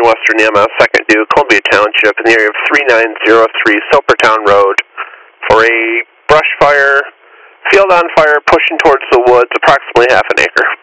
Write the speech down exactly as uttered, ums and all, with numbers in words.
Western M S second due, Columbia Township, in the area of three nine zero three Sopertown Road for a brush fire, field on fire, pushing towards the woods, approximately half an acre.